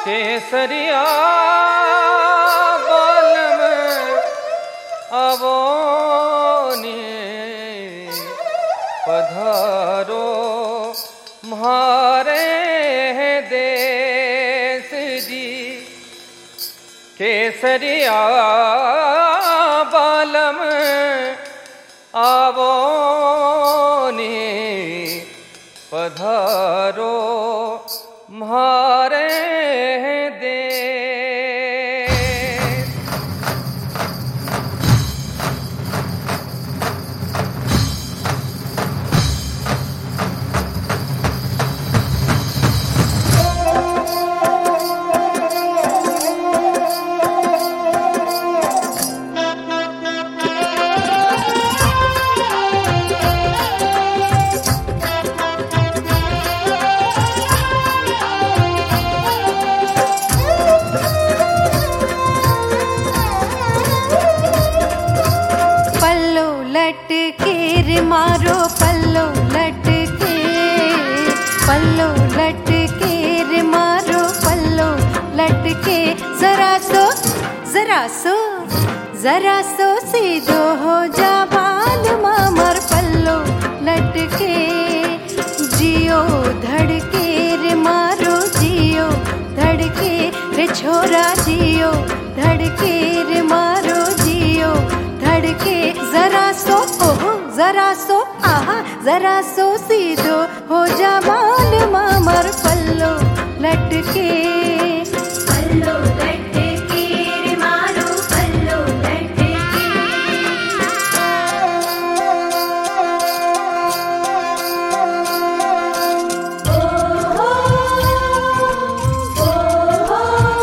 केसरिया बालम आवोनी पधारो म्हारे देश जी। केसरिया बालम आवोनी पधारो म्हारे देश। मारो पल्लो लटके, पल्लो लटके रे मारो पल्लो लटके। जरा सो जरा सो जरा सो सीधो हो जा बाल मामर पल्लो लटके। जियो धड़के रे मारो जियो धड़के रे छोरा जियो धड़के रे मारो जियो धड़के। जरा सो ओहो जरा सो आहा जरा सो सीधो हो जा बाल मामर पल्लो लटके। पल्लो लटके रे मारो पल्लो लटके। ओ हो ओ हो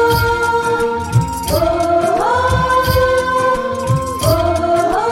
ओ हो ओ हो।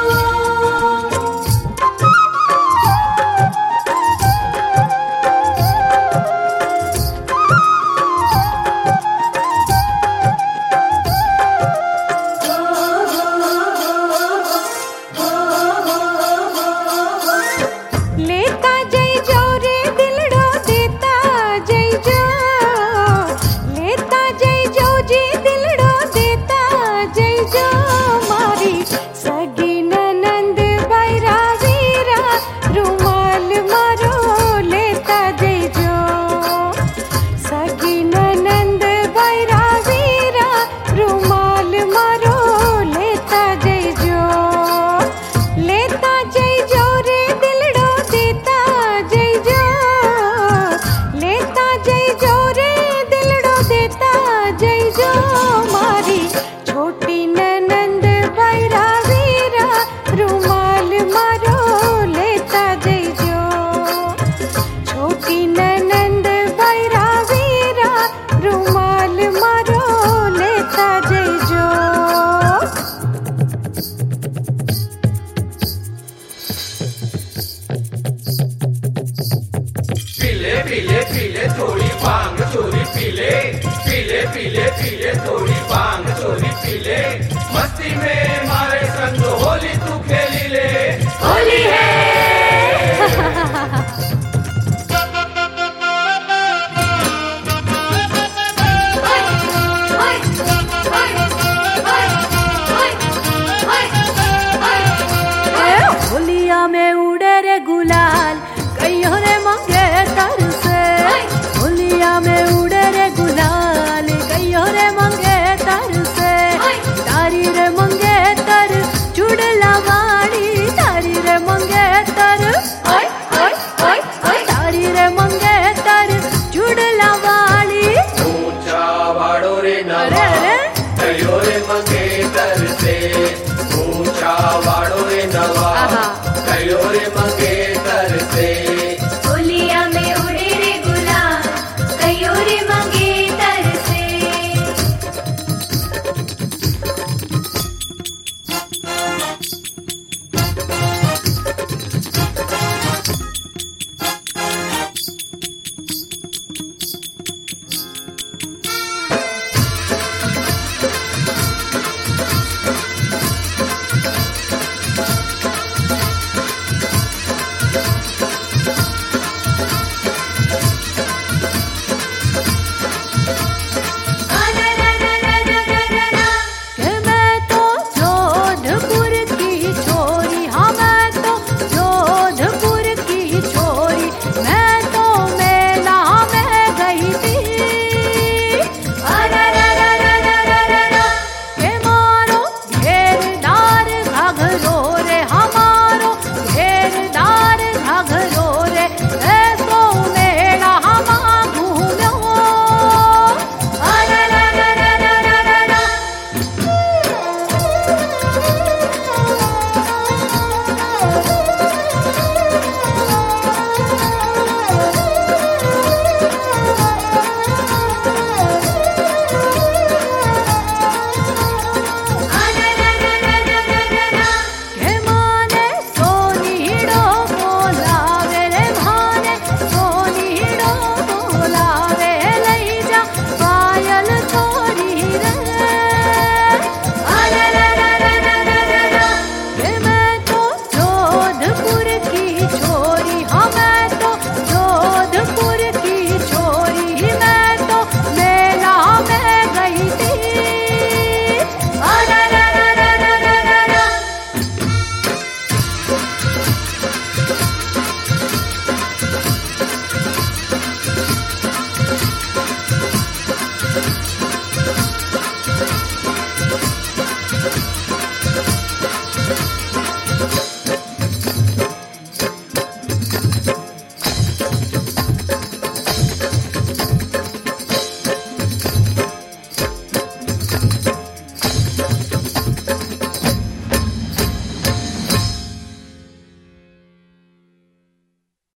पीले थोड़ी भांग चोरी पीले, पीले पीले पीले थोड़ी भांग चोरी पीले। मस्ती में मारे संग होली तू खेली ले। होली है